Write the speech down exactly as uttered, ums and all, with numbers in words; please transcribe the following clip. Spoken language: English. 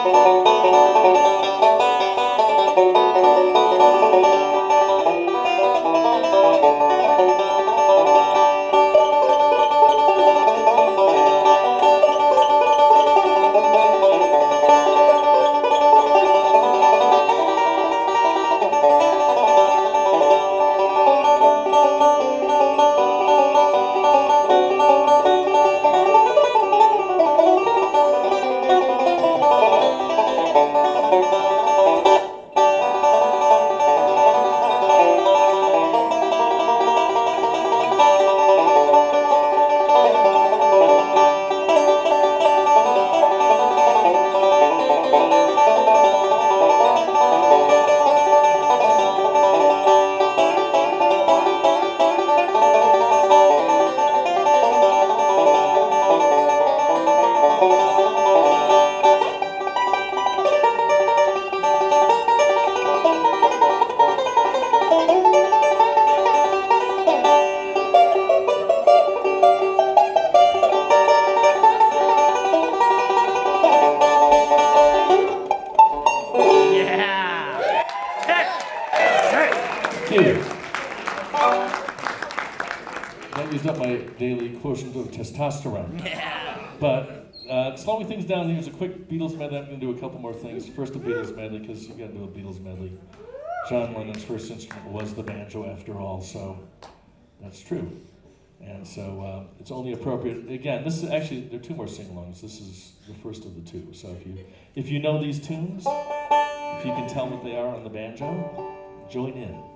That used up my daily quotient of testosterone. Yeah. But uh, slowing things down, here's a quick Beatles medley. I'm going to do a couple more things. First a Beatles medley, because you got to do a Beatles medley. John Lennon's first instrument was the banjo after all, so that's true. And so uh, it's only appropriate. Again, this is actually, there are two more sing-alongs. This is the first of the two. So if you if you know these tunes, if you can tell what they are on the banjo, join in.